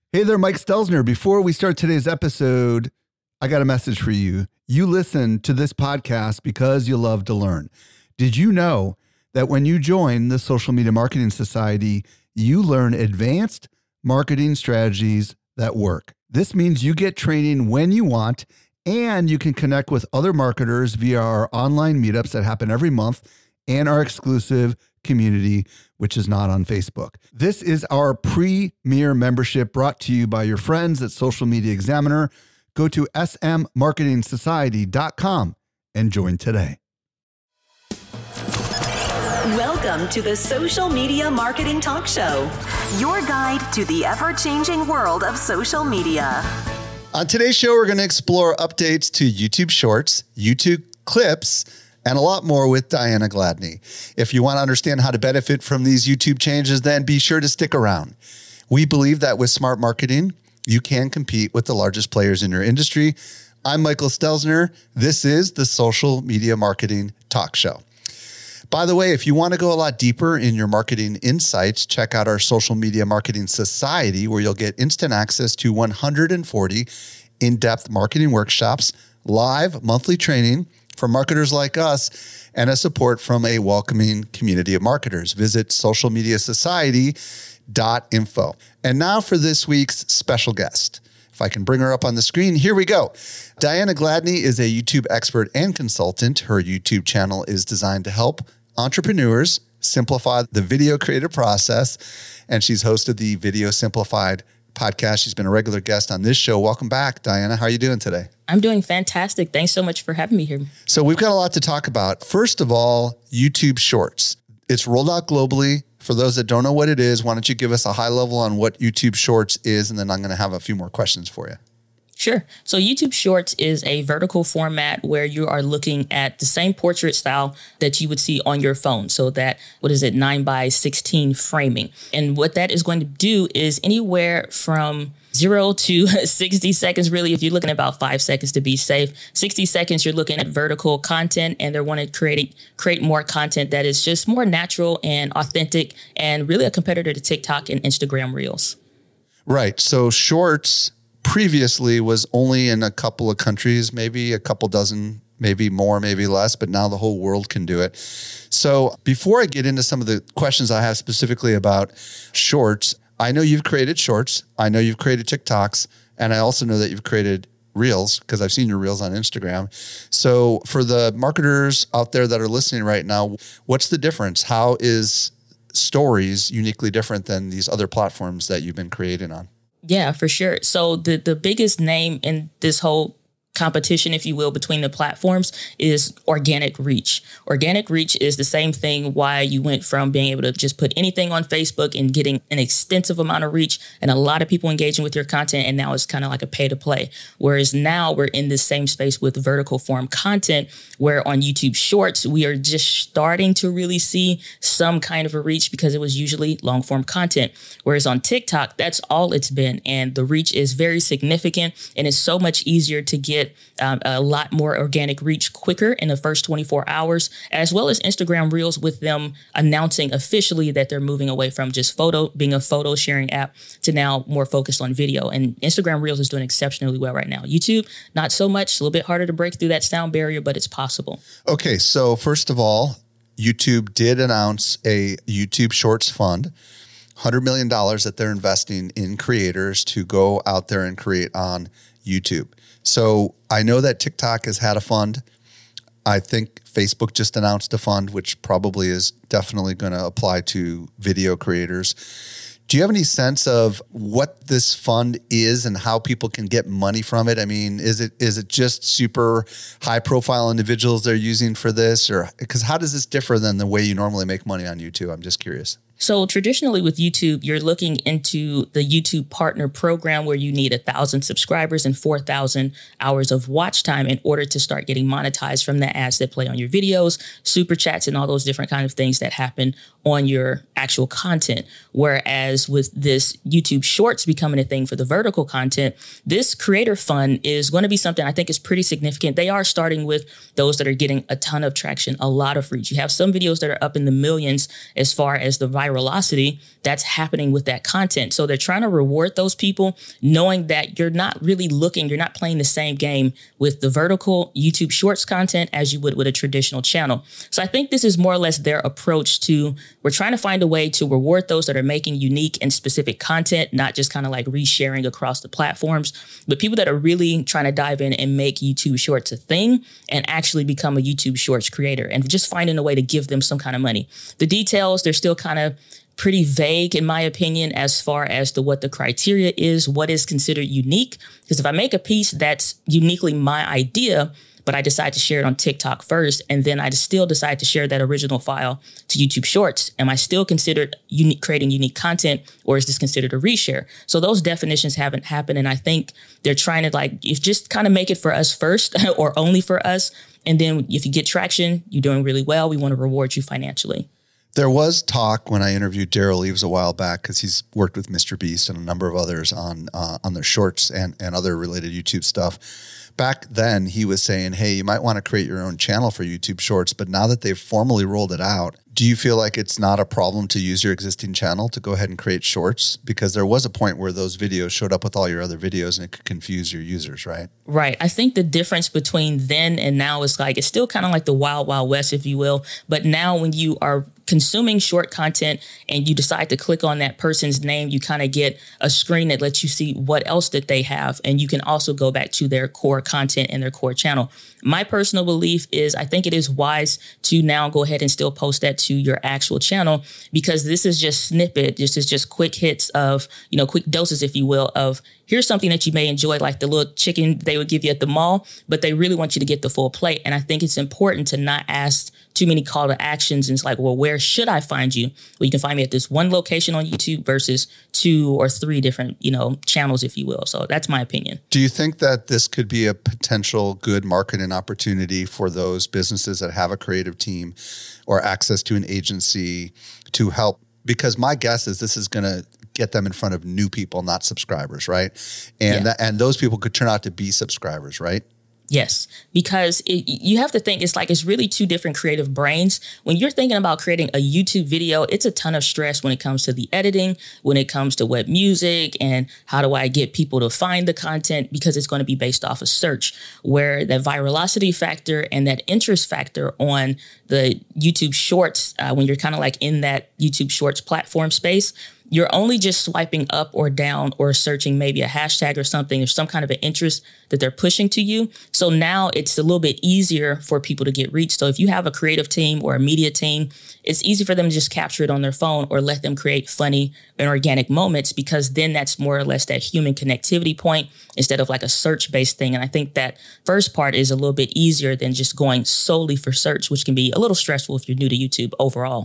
Hey there, Mike Stelzner. Before we start today's episode, I got a message for you. You listen to this podcast because you love to learn. Did you know that when you join the Social Media Marketing Society, you learn advanced marketing strategies that work? This means you get training when you want, and you can connect with other marketers via our online meetups that happen every month and our exclusive community, which is not on Facebook. This is our premier membership brought to you by your friends at Social Media Examiner. Go to smmarketingsociety.com and join today. Welcome to the Social Media Marketing Talk Show, your guide to the ever-changing world of social media. On today's show, we're going to explore updates to YouTube Shorts, YouTube Clips, and a lot more with Diana Gladney. If you want to understand how to benefit from these YouTube changes, then be sure to stick around. We believe that with smart marketing, you can compete with the largest players in your industry. I'm Michael Stelzner. This is the Social Media Marketing Talk Show. By the way, if you want to go a lot deeper in your marketing insights, check out our Social Media Marketing Society, where you'll get instant access to 140 in-depth marketing workshops, live monthly training from marketers like us, and a support from a welcoming community of marketers. Visit socialmediasociety.info. And now for this week's special guest. If I can bring her up on the screen, here we go. Diana Gladney is a YouTube expert and consultant. Her YouTube channel is designed to help entrepreneurs simplify the video creative process, and she's hosted the Video Simplified podcast. She's been a regular guest on this show. Welcome back, Diana. How are you doing today? I'm doing fantastic. Thanks so much for having me here. So we've got a lot to talk about. First of all, YouTube Shorts. It's rolled out globally. For those that don't know what it is, why don't you give us a high level on what YouTube Shorts is, and then I'm going to have a few more questions for you. Sure. So YouTube Shorts is a vertical format where you are looking at the same portrait style that you would see on your phone. So that, 9:16 framing. And what that is going to do is anywhere from 0 to 60 seconds, really, if you're looking at about 5 seconds to be safe. 60 seconds, you're looking at vertical content, and they're wanting to create more content that is just more natural and authentic and really a competitor to TikTok and Instagram Reels. Right. So Shorts previously was only in a couple of countries, maybe a couple dozen, maybe more, maybe less, but now the whole world can do it. So before I get into some of the questions I have specifically about Shorts, I know you've created Shorts. I know you've created TikToks. And I also know that you've created Reels because I've seen your Reels on Instagram. So for the marketers out there that are listening right now, what's the difference? How is Stories uniquely different than these other platforms that you've been creating on? Yeah, for sure. So the biggest name in this whole competition, if you will, between the platforms is organic reach. Organic reach is the same thing why you went from being able to just put anything on Facebook and getting an extensive amount of reach and a lot of people engaging with your content. And now it's kind of like a pay to play. Whereas now we're in this same space with vertical form content, where on YouTube Shorts, we are just starting to really see some kind of a reach because it was usually long form content. Whereas on TikTok, that's all it's been. And the reach is very significant, and it's so much easier to get a lot more organic reach quicker in the first 24 hours, as well as Instagram Reels, with them announcing officially that they're moving away from just being a photo sharing app to now more focused on video. And Instagram Reels is doing exceptionally well right now. YouTube, not so much, a little bit harder to break through that sound barrier, but it's possible. Okay. So first of all, YouTube did announce a YouTube Shorts fund, $100 million that they're investing in creators to go out there and create on YouTube. So I know that TikTok has had a fund. I think Facebook just announced a fund, which probably is definitely going to apply to video creators. Do you have any sense of what this fund is and how people can get money from it? I mean, is it just super high profile individuals they're using for this, or because how does this differ than the way you normally make money on YouTube? I'm just curious. So traditionally with YouTube, you're looking into the YouTube Partner Program, where you need 1,000 subscribers and 4,000 hours of watch time in order to start getting monetized from the ads that play on your videos, super chats, and all those different kind of things that happen on your actual content. Whereas with this YouTube Shorts becoming a thing for the vertical content, this creator fund is going to be something I think is pretty significant. They are starting with those that are getting a ton of traction, a lot of reach. You have some videos that are up in the millions as far as the virality that's happening with that content. So they're trying to reward those people, knowing that you're not playing the same game with the vertical YouTube Shorts content as you would with a traditional channel. So I think this is more or less their approach to, we're trying to find a way to reward those that are making unique and specific content, not just kind of like resharing across the platforms, but people that are really trying to dive in and make YouTube Shorts a thing and actually become a YouTube Shorts creator, and just finding a way to give them some kind of money. The details, they're still kind of pretty vague, in my opinion, as far as to what the criteria is, what is considered unique. Because if I make a piece that's uniquely my idea, but I decide to share it on TikTok first, and then I still decide to share that original file to YouTube Shorts, am I still considered creating unique content, or is this considered a reshare? So those definitions haven't happened. And I think they're trying to just kind of make it for us first or only for us. And then if you get traction, you're doing really well, we want to reward you financially. There was talk when I interviewed Daryl Eves a while back, because he's worked with Mr. Beast and a number of others on their shorts and other related YouTube stuff. Back then, he was saying, hey, you might want to create your own channel for YouTube Shorts. But now that they've formally rolled it out, do you feel like it's not a problem to use your existing channel to go ahead and create shorts? Because there was a point where those videos showed up with all your other videos and it could confuse your users, right? Right. I think the difference between then and now is it's still kind of like the wild, wild west, if you will. But now when you are consuming short content and you decide to click on that person's name, you kind of get a screen that lets you see what else that they have. And you can also go back to their core content and their core channel. My personal belief is I think it is wise to now go ahead and still post that to your actual channel, because this is just snippet. This is just quick hits of, quick doses, if you will, of here's something that you may enjoy, like the little chicken they would give you at the mall, but they really want you to get the full plate. And I think it's important to not ask too many call to actions. And it's like, well, where should I find you? Well, you can find me at this one location on YouTube versus 2 or 3 different, channels, if you will. So that's my opinion. Do you think that this could be a potential good marketing opportunity for those businesses that have a creative team or access to an agency to help? Because my guess is this is going to get them in front of new people, not subscribers, right? And and those people could turn out to be subscribers, right? Yes, because you have to think it's really 2 different creative brains. When you're thinking about creating a YouTube video, it's a ton of stress when it comes to the editing, when it comes to what music and how do I get people to find the content, because it's going to be based off of search, where that virality factor and that interest factor on the YouTube Shorts, when you're kind of in that YouTube Shorts platform space, you're only just swiping up or down or searching maybe a hashtag or something, or some kind of an interest that they're pushing to you. So now it's a little bit easier for people to get reached. So if you have a creative team or a media team, it's easy for them to just capture it on their phone or let them create funny and organic moments, because then that's more or less that human connectivity point instead of a search-based thing. And I think that first part is a little bit easier than just going solely for search, which can be a little stressful if you're new to YouTube overall.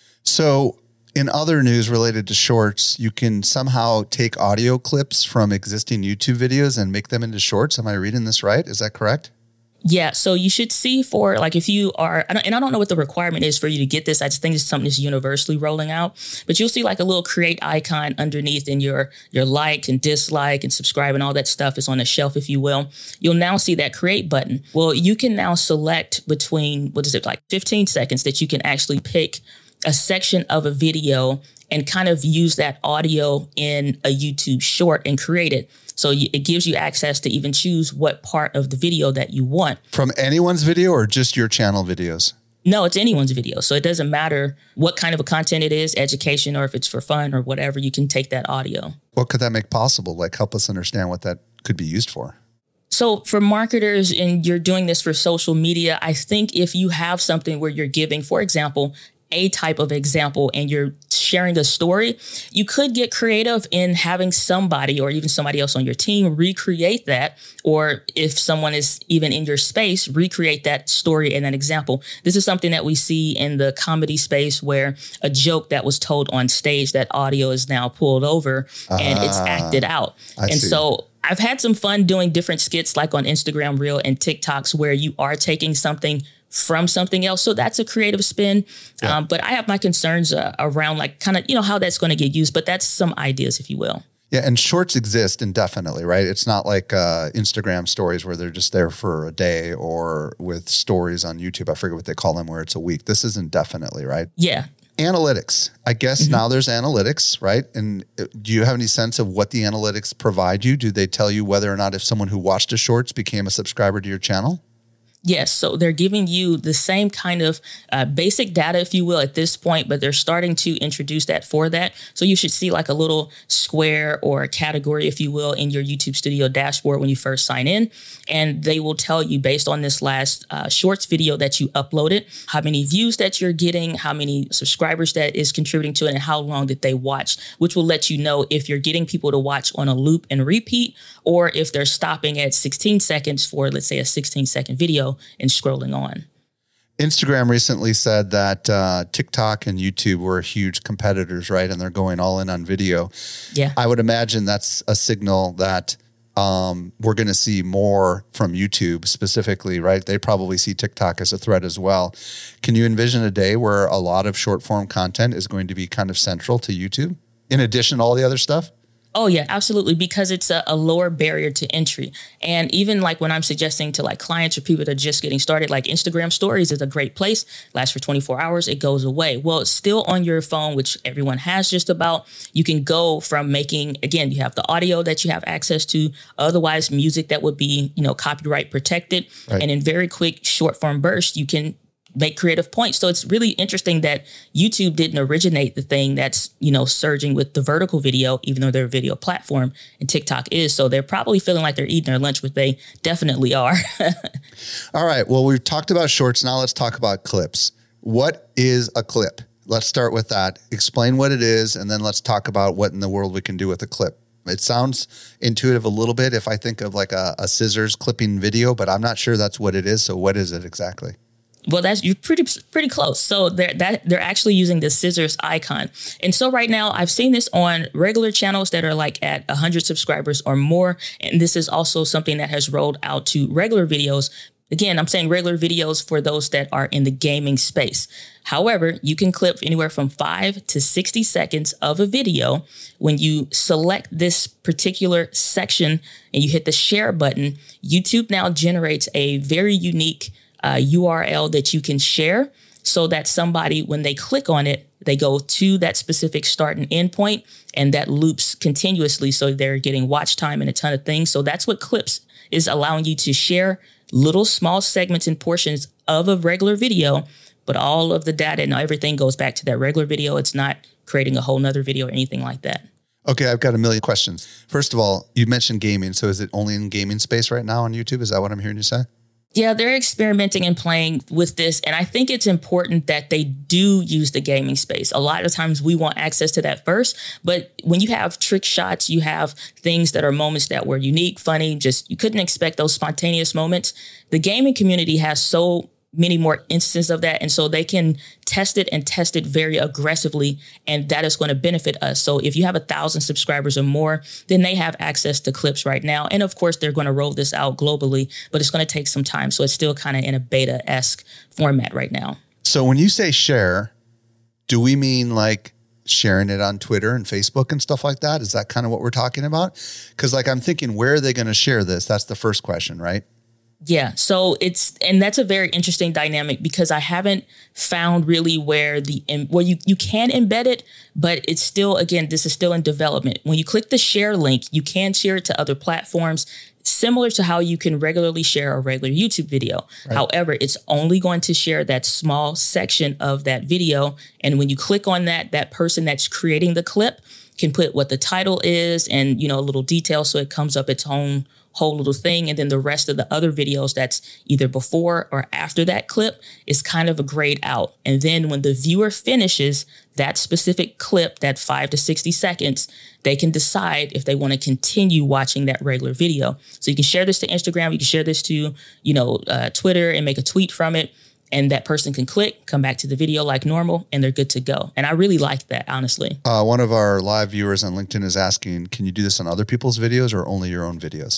So in other news related to shorts, you can somehow take audio clips from existing YouTube videos and make them into shorts. Am I reading this right? Is that correct? Yeah. So you should see for if you are, and I don't know what the requirement is for you to get this. I just think it's something that's universally rolling out, but you'll see a little create icon underneath, and your like and dislike and subscribe and all that stuff is on a shelf, if you will. You'll now see that create button. Well, you can now select between, 15 seconds that you can actually pick a section of a video and kind of use that audio in a YouTube short and create it. So it gives you access to even choose what part of the video that you want. From anyone's video or just your channel videos? No, it's anyone's video. So it doesn't matter what kind of a content it is, education, or if it's for fun or whatever, you can take that audio. What could that make possible? Help us understand what that could be used for. So for marketers, and you're doing this for social media, I think if you have something where you're giving, for example, a type of example and you're sharing a story, you could get creative in having somebody or even somebody else on your team recreate that. Or if someone is even in your space, recreate that story and that example. This is something that we see in the comedy space, where a joke that was told on stage, that audio is now pulled over and it's acted out. I see. So I've had some fun doing different skits like on Instagram Reel and TikToks, where you are taking something from something else. So that's a creative spin. Yeah. But I have my concerns around like kind of, how that's going to get used. But that's some ideas, if you will. Yeah. And shorts exist indefinitely, right? It's not like Instagram stories where they're just there for a day, or with stories on YouTube. I forget what they call them, where it's a week. This is indefinitely, right? Yeah. Analytics. I guess now there's analytics, right? And do you have any sense of what the analytics provide you? Do they tell you whether or not if someone who watched a shorts became a subscriber to your channel? Yes. So they're giving you the same kind of basic data, if you will, at this point, but they're starting to introduce that for that. So you should see like a little square or a category, if you will, in your YouTube Studio dashboard when you first sign in. And they will tell you, based on this last shorts video that you uploaded, how many views that you're getting, how many subscribers that is contributing to it, and how long did they watch, which will let you know if you're getting people to watch on a loop and repeat, or if they're stopping at 16 seconds for, let's say, a 16-second video and scrolling on. Instagram recently said that TikTok and YouTube were huge competitors, right? And they're going all in on video. Yeah. I would imagine that's a signal that we're going to see more from YouTube specifically, right? They probably see TikTok as a threat as well. Can you envision a day where a lot of short form content is going to be kind of central to YouTube in addition to all the other stuff? Oh, yeah, absolutely. Because it's a lower barrier to entry. And even like when I'm suggesting to like clients or people that are just getting started, like Instagram stories is a great place, lasts for 24 hours, it goes away. Well, it's still on your phone, which everyone has just about. You can go from making, again, you have the audio that you have access to, otherwise music that would be, copyright protected. Right. And in very quick short form bursts, you can make creative points. So it's really interesting that YouTube didn't originate the thing that's, surging with the vertical video, even though they're a video platform, and TikTok is. So they're probably feeling like they're eating their lunch, which they definitely are. All right. Well, we've talked about shorts. Now let's talk about clips. What is a clip? Let's start with that. Explain what it is, and then let's talk about what in the world we can do with a clip. It sounds intuitive a little bit if I think of like a scissors clipping video, but I'm not sure that's what it is. So what is it exactly? Well, you're pretty close. So they're actually using the scissors icon. And so right now I've seen this on regular channels that are like at 100 subscribers or more. And this is also something that has rolled out to regular videos. Again, I'm saying regular videos for those that are in the gaming space. However, you can clip anywhere from 5 to 60 seconds of a video. When you select this particular section and you hit the share button, YouTube now generates a very unique URL that you can share, so that somebody, when they click on it, they go to that specific start and end point, and that loops continuously. So they're getting watch time and a ton of things. So that's what Clips is allowing you to share, little small segments and portions of a regular video, but all of the data and everything goes back to that regular video. It's not creating a whole nother video or anything like that. Okay, I've got a million questions. First of all, you mentioned gaming. So is it only in gaming space right now on YouTube? Is that what I'm hearing you say? Yeah, they're experimenting and playing with this. And I think it's important that they do use the gaming space. A lot of times we want access to that first. But when you have trick shots, you have things that are moments that were unique, funny, just you couldn't expect those spontaneous moments. The gaming community has so many more instances of that. And so they can test it very aggressively. And that is going to benefit us. So if you have 1,000 subscribers or more, then they have access to Clips right now. And of course, they're going to roll this out globally, but it's going to take some time. So it's still kind of in a beta-esque format right now. So when you say share, do we mean like sharing it on Twitter and Facebook and stuff like that? Is that kind of what we're talking about? Because like I'm thinking, where are they going to share this? That's the first question, right? Yeah. So and that's a very interesting dynamic, because I haven't found really where you can embed it, but it's still, again, this is still in development. When you click the share link, you can share it to other platforms, similar to how you can regularly share a regular YouTube video. Right. However, it's only going to share that small section of that video. And when you click on that person that's creating the clip can put what the title is and, a little detail. So it comes up its own whole little thing. And then the rest of the other videos that's either before or after that clip is kind of a grayed out. And then when the viewer finishes that specific clip, that 5 to 60 seconds, they can decide if they want to continue watching that regular video. So you can share this to Instagram. You can share this to, Twitter and make a tweet from it. And that person can click, come back to the video like normal, and they're good to go. And I really like that, honestly. One of our live viewers on LinkedIn is asking, can you do this on other people's videos or only your own videos?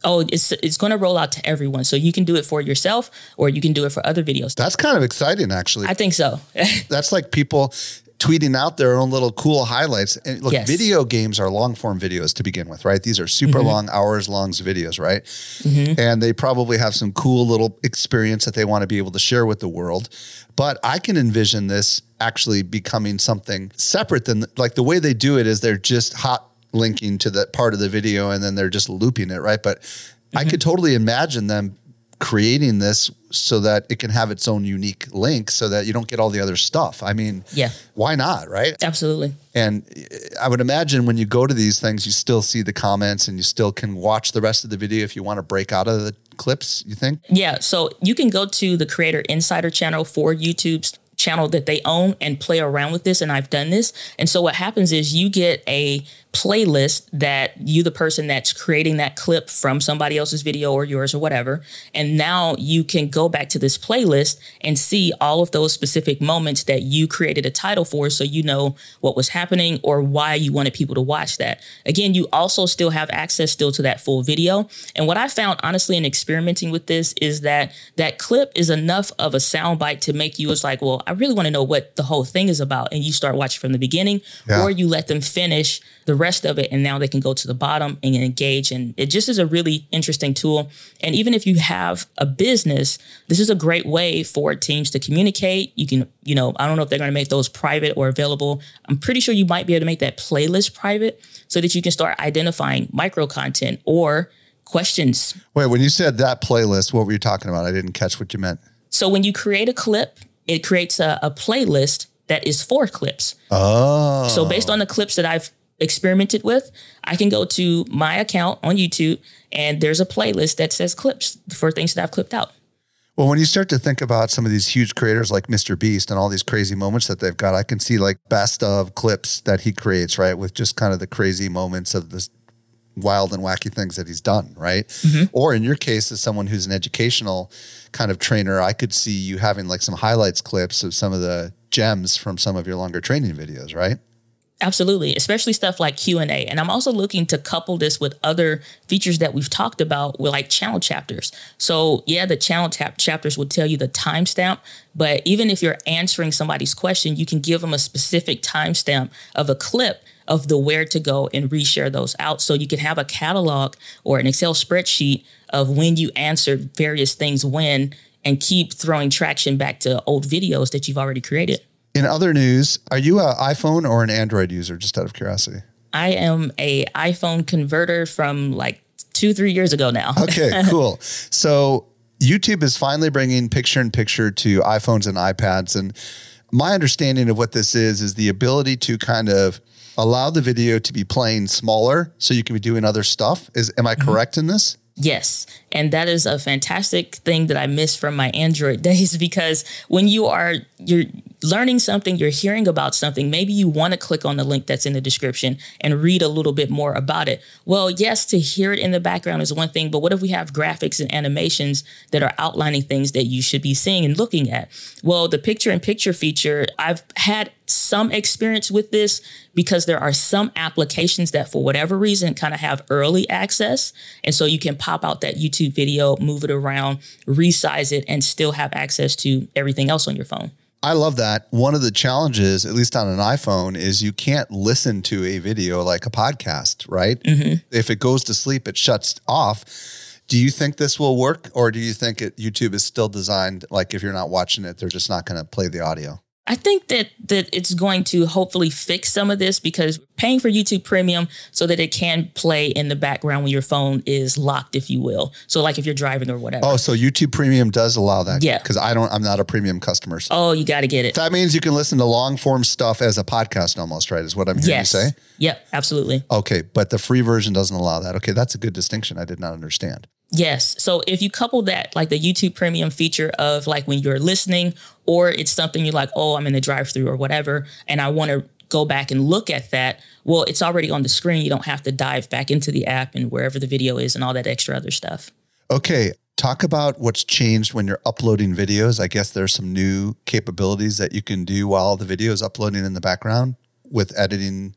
Oh, it's going to roll out to everyone. So you can do it for yourself or you can do it for other videos. That's kind of exciting, actually. I think so. That's like people tweeting out their own little cool highlights. And look, Yes. video games are long form videos to begin with, right? These are super long, hours long videos, right? And they probably have some cool little experience that they want to be able to share with the world. But I can envision this actually becoming something separate than like the way they do it is they're just hot linking to that part of the video and then they're just looping it, right? But I could totally imagine them creating this so that it can have its own unique link so that you don't get all the other stuff. I mean, why not, right? Absolutely. And I would imagine when you go to these things, you still see the comments and you still can watch the rest of the video if you want to break out of the clips, you think? Yeah. So you can go to the Creator Insider channel for YouTube's channel that they own and play around with this. And I've done this. And so what happens is you get a playlist that you, the person that's creating that clip from somebody else's video or yours or whatever. And now you can go back to this playlist and see all of those specific moments that you created a title for. So you know what was happening or why you wanted people to watch that. Again, you also still have access still to that full video. And what I found honestly in experimenting with this is that that clip is enough of a soundbite to make you, it's like, well, I really want to know what the whole thing is about. And you start watching from the beginning or you let them finish the rest of it. And now they can go to the bottom and engage. And it just is a really interesting tool. And even if you have a business, this is a great way for teams to communicate. You can, you know, I don't know if they're going to make those private or available. I'm pretty sure you might be able to make that playlist private so that you can start identifying micro content or questions. Wait, when you said that playlist, what were you talking about? I didn't catch what you meant. So when you create a clip, it creates a playlist that is for clips. Oh. So based on the clips that I've experimented with, I can go to my account on YouTube and there's a playlist that says clips for things that I've clipped out. Well, when you start to think about some of these huge creators like Mr. Beast and all these crazy moments that they've got, I can see like best of clips that he creates, right? With just kind of the crazy moments of this wild and wacky things that he's done, right? Or in your case, as someone who's an educational kind of trainer, I could see you having like some highlights clips of some of the gems from some of your longer training videos, right? Absolutely, especially stuff like Q&A. And I'm also looking to couple this with other features that we've talked about with like channel chapters. So yeah, the channel chapters will tell you the timestamp, but even if you're answering somebody's question, you can give them a specific timestamp of a clip of the where to go and reshare those out. So you can have a catalog or an Excel spreadsheet of when you answered various things when, and keep throwing traction back to old videos that you've already created. In other news, are you an iPhone or an Android user, just out of curiosity? I am a iPhone converter from like 2-3 years ago now. Okay, cool. So YouTube is finally bringing picture-in-picture to iPhones and iPads. And my understanding of what this is the ability to kind of allow the video to be playing smaller so you can be doing other stuff. Am I correct in this? Yes. And that is a fantastic thing that I miss from my Android days, because when you're learning something, you're hearing about something, maybe you want to click on the link that's in the description and read a little bit more about it. Well, yes, to hear it in the background is one thing, but what if we have graphics and animations that are outlining things that you should be seeing and looking at? Well, the picture-in-picture feature, I've had some experience with this because there are some applications that for whatever reason kind of have early access. And so you can pop out that YouTube video, move it around, resize it, and still have access to everything else on your phone. I love that. One of the challenges, at least on an iPhone, is you can't listen to a video like a podcast, right? If it goes to sleep, it shuts off. Do you think this will work? Or do you think YouTube is still designed, like if you're not watching it, they're just not going to play the audio? I think that it's going to hopefully fix some of this, because paying for YouTube Premium so that it can play in the background when your phone is locked, if you will. So like if you're driving or whatever. Oh, so YouTube Premium does allow that? Yeah. Because I'm not a premium customer. So. Oh, you got to get it. That means you can listen to long form stuff as a podcast almost, right? Is what I'm hearing you say? Yep, absolutely. Okay, but the free version doesn't allow that. Okay, that's a good distinction. I did not understand. Yes. So if you couple that, like the YouTube Premium feature of like when you're listening, or it's something you're like, oh, I'm in the drive-thru or whatever, and I want to go back and look at that. Well, it's already on the screen. You don't have to dive back into the app and wherever the video is and all that extra other stuff. Okay. Talk about what's changed when you're uploading videos. I guess there's some new capabilities that you can do while the video is uploading in the background with editing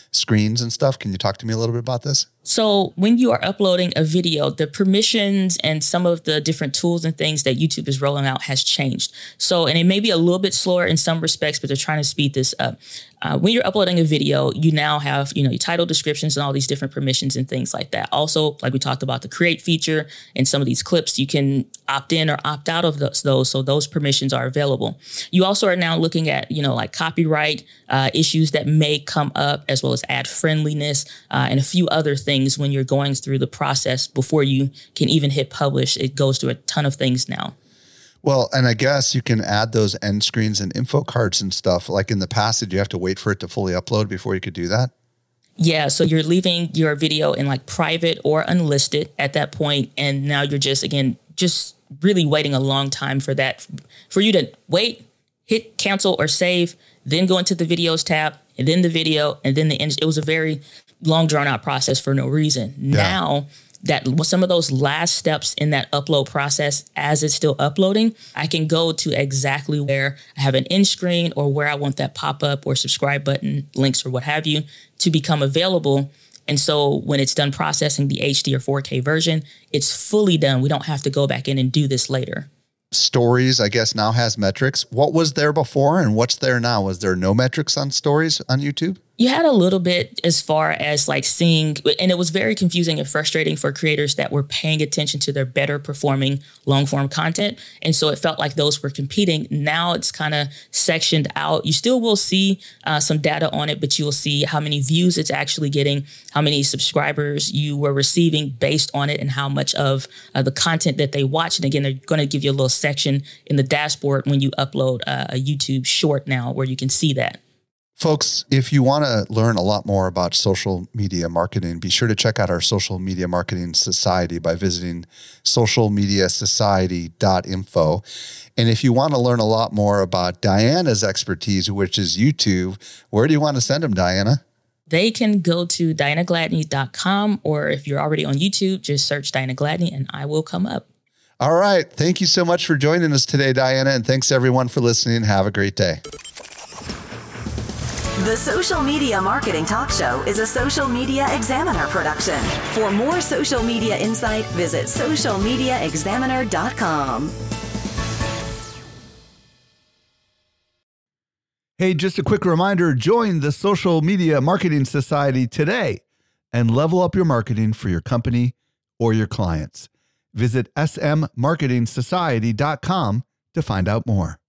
screens and stuff. Can you talk to me a little bit about this? So when you are uploading a video, the permissions and some of the different tools and things that YouTube is rolling out has changed. So, and it may be a little bit slower in some respects, but they're trying to speed this up. When you're uploading a video, you now have, your title descriptions and all these different permissions and things like that. Also, like we talked about the create feature and some of these clips, you can opt in or opt out of those. So those permissions are available. You also are now looking at, like copyright issues that may come up, as well as ad friendliness and a few other things when you're going through the process before you can even hit publish. It goes through a ton of things now. Well, and I guess you can add those end screens and info cards and stuff. Like in the past, did you have to wait for it to fully upload before you could do that? Yeah. So you're leaving your video in like private or unlisted at that point. And now you're just really waiting a long time for you to wait, hit cancel or save, then go into the videos tab and then the video and then the end. It was a very long drawn out process for no reason. Yeah. Now that some of those last steps in that upload process, as it's still uploading, I can go to exactly where I have an end screen or where I want that pop-up or subscribe button, links or what have you, to become available. And so when it's done processing the HD or 4K version, it's fully done. We don't have to go back in and do this later. Stories, I guess, now has metrics. What was there before and what's there now? Was there no metrics on stories on YouTube? You had a little bit as far as like seeing, and it was very confusing and frustrating for creators that were paying attention to their better performing long form content. And so it felt like those were competing. Now it's kind of sectioned out. You still will see some data on it, but you will see how many views it's actually getting, how many subscribers you were receiving based on it, and how much of the content that they watch. And again, they're going to give you a little section in the dashboard when you upload a YouTube short now where you can see that. Folks, if you want to learn a lot more about social media marketing, be sure to check out our Social Media Marketing Society by visiting socialmediasociety.info. And if you want to learn a lot more about Diana's expertise, which is YouTube, where do you want to send them, Diana? They can go to dianagladney.com, or if you're already on YouTube, just search Diana Gladney and I will come up. All right. Thank you so much for joining us today, Diana. And thanks everyone for listening. Have a great day. The Social Media Marketing Talk Show is a Social Media Examiner production. For more social media insight, visit socialmediaexaminer.com. Hey, just a quick reminder, join the Social Media Marketing Society today and level up your marketing for your company or your clients. Visit smmarketingsociety.com to find out more.